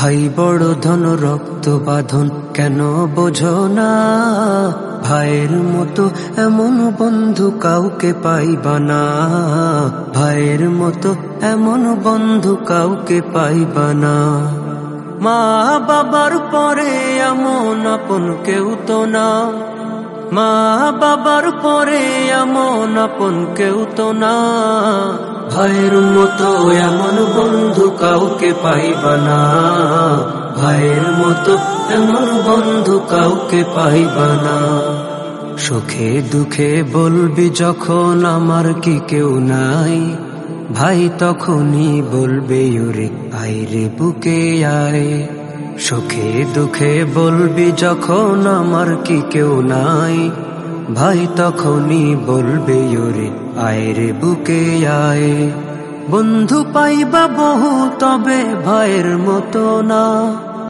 ভাই বড় ধন রক্ত বাঁধন কেন বোঝো না? ভাইয়ের মতো এমন বন্ধু কাউকে পাইবা না। ভাইয়ের মতো এমন বন্ধু কাউকে পাইবা না। মা বাবার পরে এমন আপন কেউ তো না। মা বাবার পরে এমন আপন কেউ তো না। ভাইয়ের মতো এমন বন্ধু কাউকে পাইবা না। ভাইয়ের মতো এমন বন্ধু কাউকে পাইবা না। সুখে দুঃখে বলবি যখন আমার কি কেউ নাই, ভাই তখনই বলবে ওরে আয় রে বুকে আয়। সুখে দুঃখে বলবি যখন আমার কি কেউ নাই, ভাই তখনই বলবে ওরে আয় রে বুকে আয়। বন্ধু পাইবা বহু তবে ভাইয়ের মতো না।